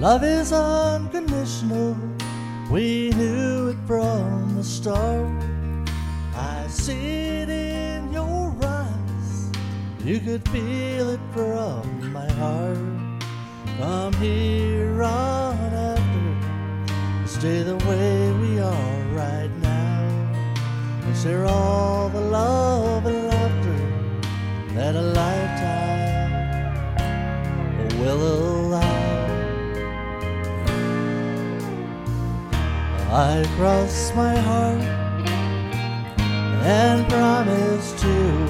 Love is unconditional, we knew it from the start. I see it in your eyes, you could feel it from my heart. From here on after, stay the way we are right now. And share all the love and laughter that a lifetime will allow. I cross my heart and promise to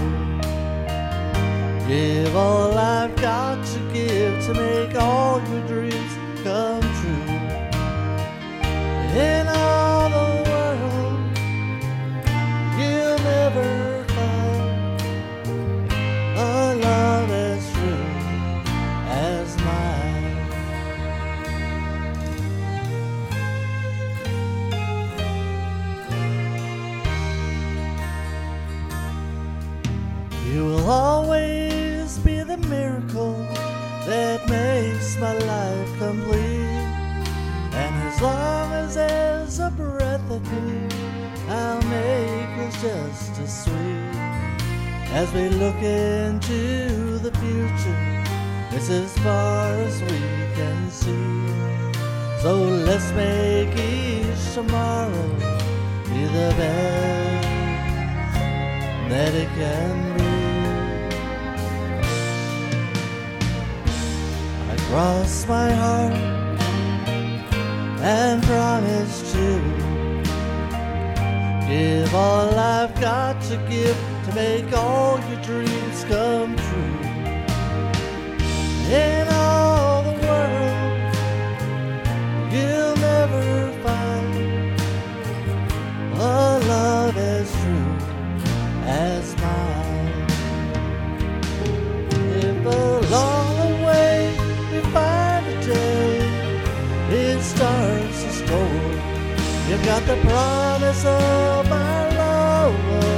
give all I've got to give to make all your dreams come true. In all the world, you'll never find a love as true as mine. You will always be the miracle that makes my life complete. And as long as there's a breath of me, I'll make it just as sweet. As we look into the future, it's as far as we can see. So let's make each tomorrow be the best that it can be. I cross my heart and promise to give all I've got to give to make all your dreams come true. In all the world, you'll never find a love as true as mine. If along the way we find a day it starts to score, you've got the promise of my love.